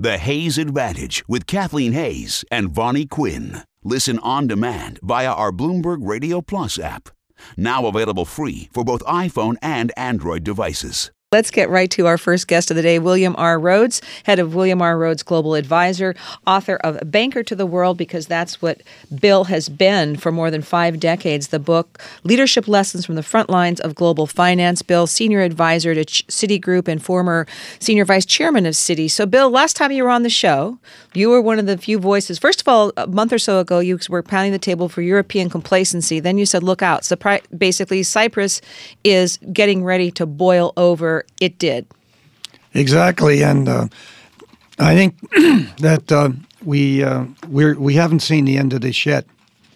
The Hayes Advantage with Kathleen Hayes and Vonnie Quinn. Listen on demand via our Bloomberg Radio Plus app. Now available free for both iPhone and Android devices. Let's get right to our first guest of the day, William R. Rhodes, head of William R. Rhodes Global Advisor, author of Banker to the World, because that's what Bill has been for more than 5 decades. The book, Leadership Lessons from the Front Lines of Global Finance. Bill, senior advisor to Citigroup and former senior vice chairman of Citi. So, Bill, last time you were on the show, you were one of the few voices. First of all, a month or so ago, you were pounding the table for European complacency. Then you said, look out. So basically, Cyprus is getting ready to boil over. It did. Exactly. And I think that we haven't seen the end of this yet.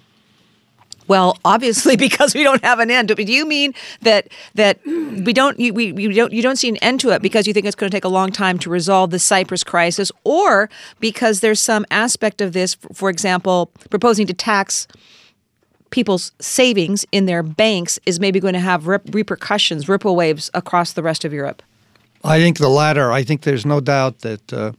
Well, obviously, because we don't have an end. Do you mean that you don't see an end to it because you think it's going to take a long time to resolve the Cyprus crisis, or because there's some aspect of this, for example, proposing to tax people's savings in their banks is maybe going to have repercussions, ripple waves across the rest of Europe? I think the latter. I think there's no doubt that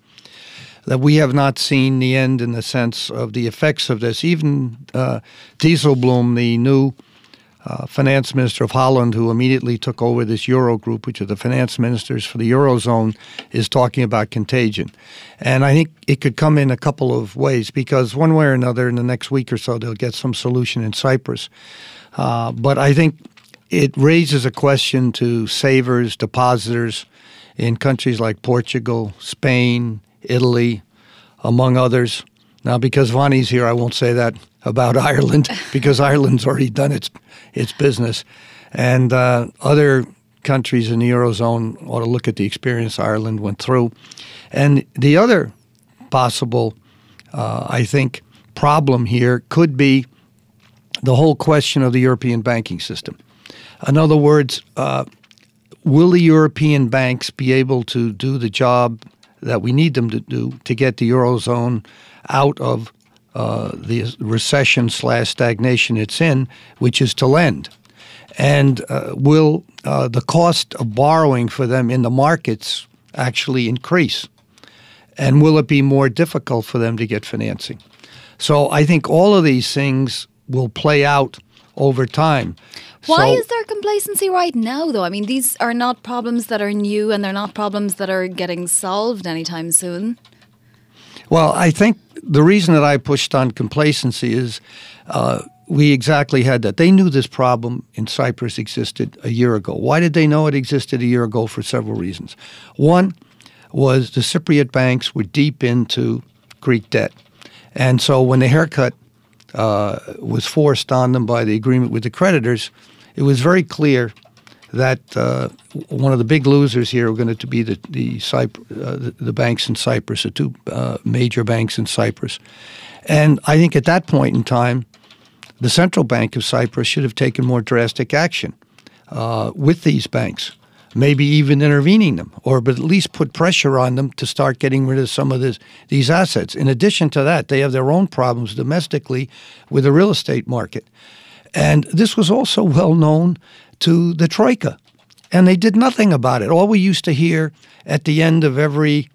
we have not seen the end in the sense of the effects of this. Even Dijsselbloem, the new finance minister of Holland, who immediately took over this Eurogroup, which are the finance ministers for the Eurozone, is talking about contagion. And I think it could come in a couple of ways, because one way or another in the next week or so they'll get some solution in Cyprus. But I think it raises a question to savers, depositors in countries like Portugal, Spain, Italy, among others. Now, because Vonnie's here, I won't say that about Ireland, because Ireland's already done its business. And other countries in the Eurozone ought to look at the experience Ireland went through. And the other possible, I think, problem here could be the whole question of the European banking system. In other words, will the European banks be able to do the job that we need them to do to get the Eurozone out of the recession/stagnation it's in, which is to lend? And will the cost of borrowing for them in the markets actually increase? And will it be more difficult for them to get financing? So I think all of these things will play out over time. Why is there complacency right now, though? I mean, these are not problems that are new, and they're not problems that are getting solved anytime soon. Well, I think the reason that I pushed on complacency is we exactly had that. They knew this problem in Cyprus existed a year ago. Why did they know it existed a year ago? For several reasons. One was the Cypriot banks were deep into Greek debt. And so when the haircut was forced on them by the agreement with the creditors, it was very clear that one of the big losers here were going to be the banks in Cyprus, the two major banks in Cyprus. And I think at that point in time, the Central Bank of Cyprus should have taken more drastic action with these banks, maybe even intervening them, but at least put pressure on them to start getting rid of some of these assets. In addition to that, they have their own problems domestically with the real estate market. And this was also well known to the Troika, and they did nothing about it. All we used to hear at the end of every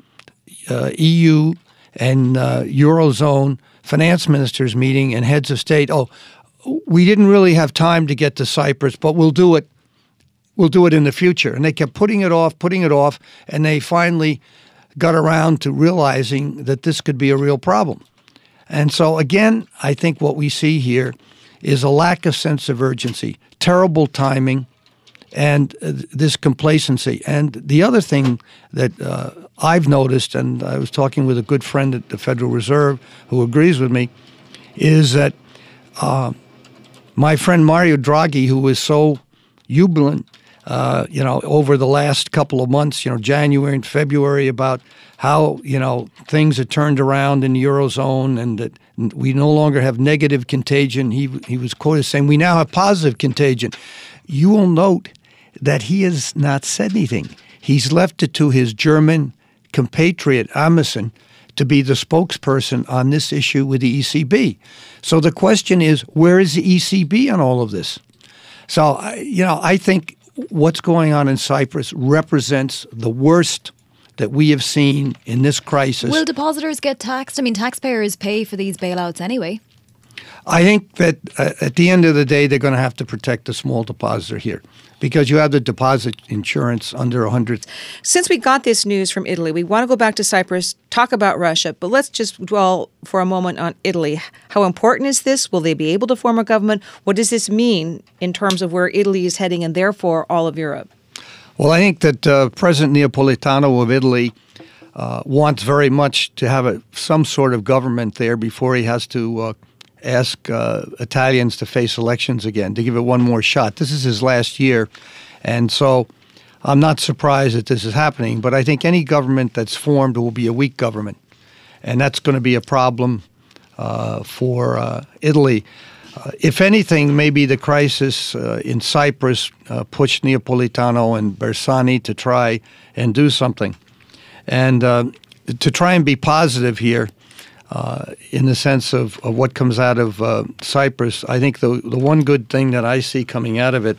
EU and Eurozone finance ministers meeting and heads of state, we didn't really have time to get to Cyprus, but we'll do it. We'll do it in the future. And they kept putting it off, and they finally got around to realizing that this could be a real problem. And so, again, I think what we see here is a lack of sense of urgency, terrible timing, and this complacency. And the other thing that I've noticed, and I was talking with a good friend at the Federal Reserve who agrees with me, is that my friend Mario Draghi, who was so jubilant, over the last couple of months, January and February, about how, things had turned around in the Eurozone and that we no longer have negative contagion. He was quoted saying, we now have positive contagion. You will note that he has not said anything. He's left it to his German compatriot, Amundsen, to be the spokesperson on this issue with the ECB. So the question is, where is the ECB on all of this? So, I think what's going on in Cyprus represents the worst that we have seen in this crisis. Will depositors get taxed? I mean, taxpayers pay for these bailouts anyway. I think that at the end of the day, they're going to have to protect the small depositor here because you have the deposit insurance under 100. Since we got this news from Italy, we want to go back to Cyprus, talk about Russia, but let's just dwell for a moment on Italy. How important is this? Will they be able to form a government? What does this mean in terms of where Italy is heading and therefore all of Europe? Well, I think that President Napolitano of Italy wants very much to have some sort of government there before he has to ask Italians to face elections again, to give it one more shot. This is his last year, and so I'm not surprised that this is happening, but I think any government that's formed will be a weak government, and that's going to be a problem for Italy. If anything, maybe the crisis in Cyprus pushed Napolitano and Bersani to try and do something. And to try and be positive here, in the sense of what comes out of Cyprus, I think the one good thing that I see coming out of it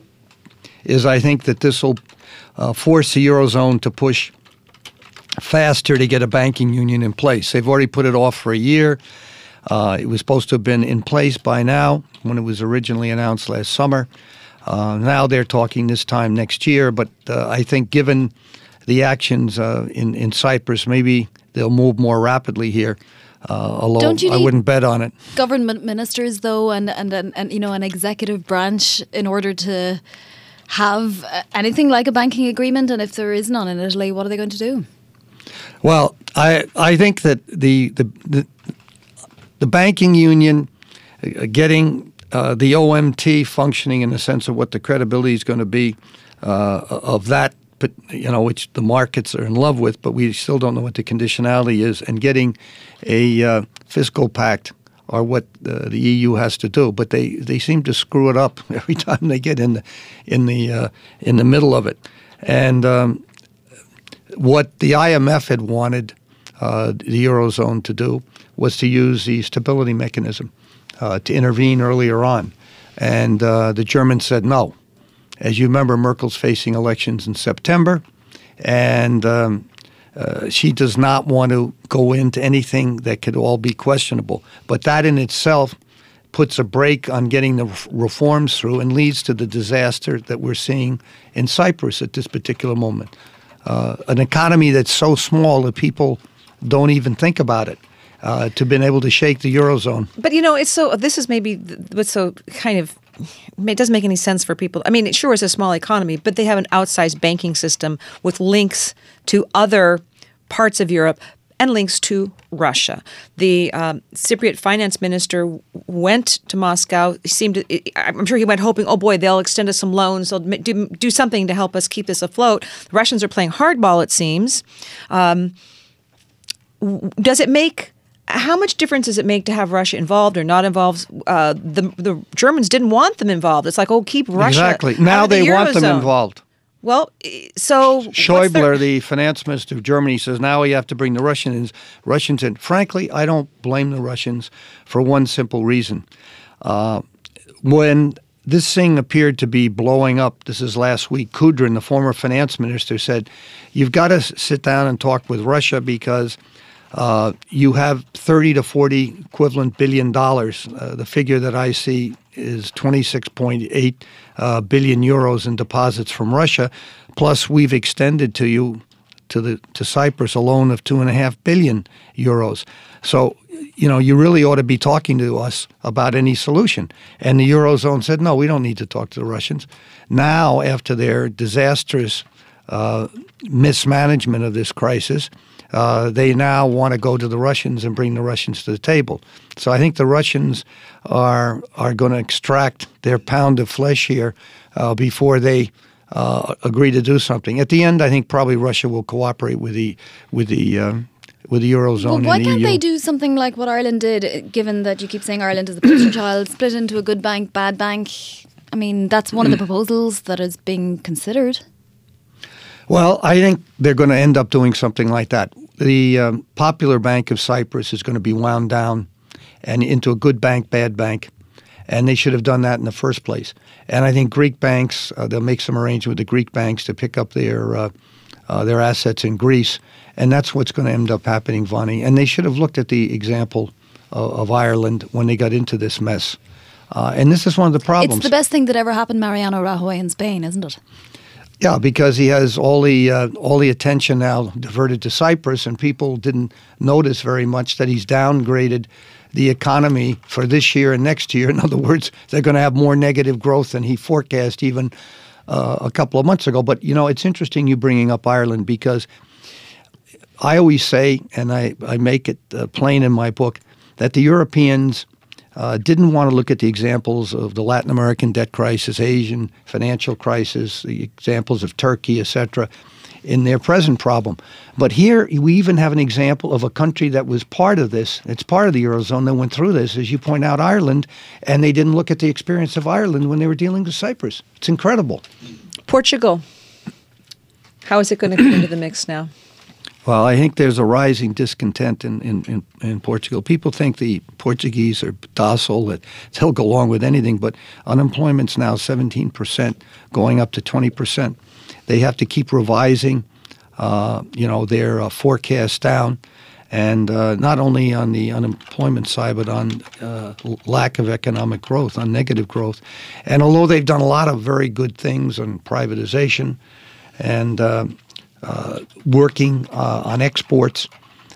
is I think that this will force the Eurozone to push faster to get a banking union in place. They've already put it off for a year. It was supposed to have been in place by now when it was originally announced last summer. Now they're talking this time next year, but I think given the actions in Cyprus, maybe they'll move more rapidly here. Although I wouldn't bet on it. Government ministers, though, and an executive branch in order to have anything like a banking agreement. And if there is none in Italy, what are they going to do? Well, I think that the banking union getting the OMT functioning in the sense of what the credibility is going to be of that, but which the markets are in love with, but we still don't know what the conditionality is, and getting a fiscal pact are what the EU has to do. But they seem to screw it up every time they get in the middle of it. And what the IMF had wanted the Eurozone to do was to use the stability mechanism to intervene earlier on. And the Germans said no. As you remember, Merkel's facing elections in September, and she does not want to go into anything that could all be questionable. But that in itself puts a brake on getting the reforms through and leads to the disaster that we're seeing in Cyprus at this particular moment. An economy that's so small that people don't even think about it. To have been able to shake the Eurozone. But, it's so, this is maybe what's so kind of, it doesn't make any sense for people. I mean, it sure is a small economy, but they have an outsized banking system with links to other parts of Europe and links to Russia. The Cypriot finance minister went to Moscow. I'm sure he went hoping, oh boy, they'll extend us some loans. They'll do something to help us keep this afloat. The Russians are playing hardball, it seems. Does it make... How much difference does it make to have Russia involved or not involved? The Germans didn't want them involved. It's like, keep Russia exactly. Now out of the they Eurozone. Want them involved. Well, so Schäuble, the finance minister of Germany, says now we have to bring the Russians in. Frankly, I don't blame the Russians for one simple reason. When this thing appeared to be blowing up, this is last week, Kudrin, the former finance minister, said, you've got to sit down and talk with Russia because you have 30 to 40 equivalent $billion. The figure that I see is 26.8 billion euros in deposits from Russia. Plus, we've extended to you, to Cyprus, a loan of 2.5 billion euros. So, you really ought to be talking to us about any solution. And the Eurozone said, no, we don't need to talk to the Russians. Now, after their disastrous mismanagement of this crisis, they now want to go to the Russians and bring the Russians to the table. So I think the Russians are going to extract their pound of flesh here before they agree to do something. At the end, I think probably Russia will cooperate with the Eurozone. Well, why and can't EU. they do something like what Ireland did, given that you keep saying Ireland is the poster child, split into a good bank, bad bank? I mean, that's one of the proposals that is being considered. Well, I think they're going to end up doing something like that. The Popular Bank of Cyprus is going to be wound down and into a good bank, bad bank, and they should have done that in the first place. And I think Greek banks, they'll make some arrangement with the Greek banks to pick up their their assets in Greece. And that's what's going to end up happening, Vonnie. And they should have looked at the example of Ireland when they got into this mess. And this is one of the problems. It's the best thing that ever happened Mariano Rajoy in Spain, isn't it? Yeah, because he has all the attention now diverted to Cyprus, and people didn't notice very much that he's downgraded the economy for this year and next year. In other words, they're going to have more negative growth than he forecast even a couple of months ago. But, it's interesting you bringing up Ireland, because I always say, and I make it plain in my book, that the Europeans didn't want to look at the examples of the Latin American debt crisis, Asian financial crisis, the examples of Turkey, etc., in their present problem. But here we even have an example of a country that was part of this. It's part of the Eurozone that went through this, as you point out, Ireland, and they didn't look at the experience of Ireland when they were dealing with Cyprus. It's incredible. Portugal. How is it going to come into the mix now? Well, I think there's a rising discontent in Portugal. People think the Portuguese are docile, that they'll go along with anything, but unemployment's now 17%, going up to 20%. They have to keep revising, their forecast down, and not only on the unemployment side, but on lack of economic growth, on negative growth. And although they've done a lot of very good things on privatization and working on exports,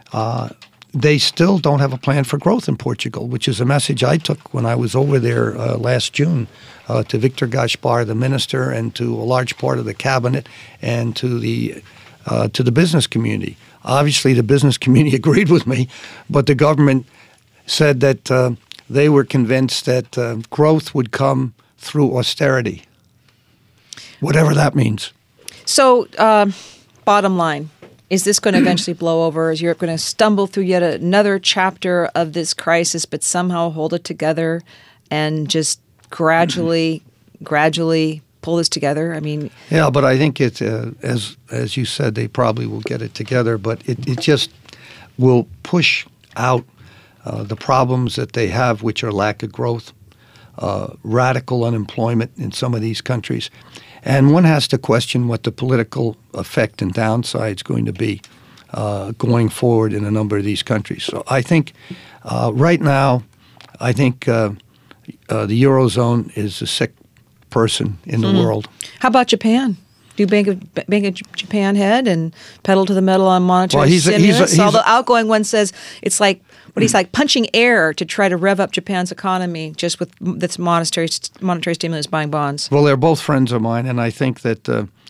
they still don't have a plan for growth in Portugal, which is a message I took when I was over there last June to Victor Gaspar, the minister, and to a large part of the cabinet, and to the business community. Obviously, the business community agreed with me, but the government said that they were convinced that growth would come through austerity, whatever that means. So, bottom line, is this going to eventually blow over? Is Europe going to stumble through yet another chapter of this crisis, but somehow hold it together and just gradually pull this together? I mean, yeah, but I think it's as you said, they probably will get it together, but it just will push out the problems that they have, which are lack of growth, radical unemployment in some of these countries. And one has to question what the political effect and downside is going to be going forward in a number of these countries. So I think right now, the Eurozone is a sick person in the world. How about Japan? Do Bank of Japan head and pedal to the metal on monetary stimulus? Although outgoing one says it's like he's like punching air to try to rev up Japan's economy just with this monetary stimulus, buying bonds. Well, they're both friends of mine, and I think that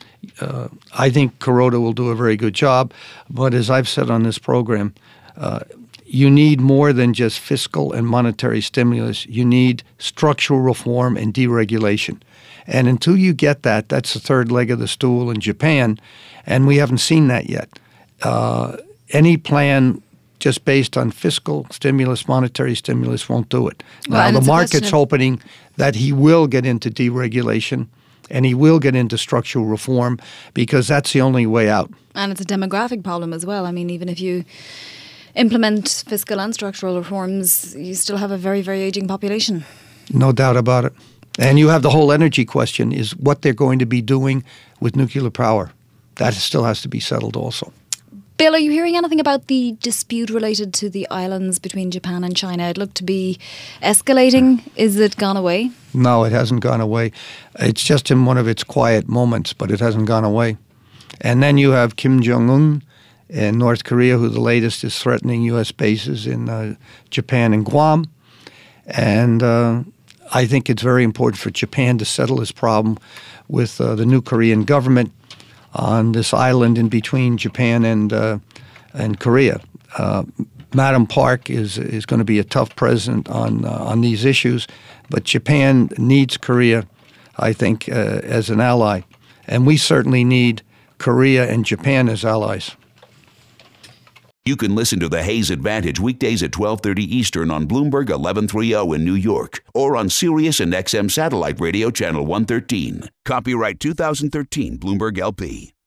Kuroda will do a very good job. But as I've said on this program, you need more than just fiscal and monetary stimulus. You need structural reform and deregulation. And until you get that, that's the third leg of the stool in Japan, and we haven't seen that yet. Any plan just based on fiscal stimulus, monetary stimulus, won't do it. Now, the market's hoping that he will get into deregulation and he will get into structural reform, because that's the only way out. And it's a demographic problem as well. I mean, even if you implement fiscal and structural reforms, you still have a very, very aging population. No doubt about it. And you have the whole energy question, is what they're going to be doing with nuclear power. That still has to be settled also. Bill, are you hearing anything about the dispute related to the islands between Japan and China? It looked to be escalating. Is it gone away? No, it hasn't gone away. It's just in one of its quiet moments, but it hasn't gone away. And then you have Kim Jong-un in North Korea, who the latest is threatening U.S. bases in Japan and Guam. And I think it's very important for Japan to settle this problem with the new Korean government on this island in between Japan and Korea. Madam Park is going to be a tough president on these issues, but Japan needs Korea, I think, as an ally, and we certainly need Korea and Japan as allies. You can listen to the Hayes Advantage weekdays at 12:30 Eastern on Bloomberg 1130 in New York, or on Sirius and XM Satellite Radio Channel 113. Copyright 2013 Bloomberg LP.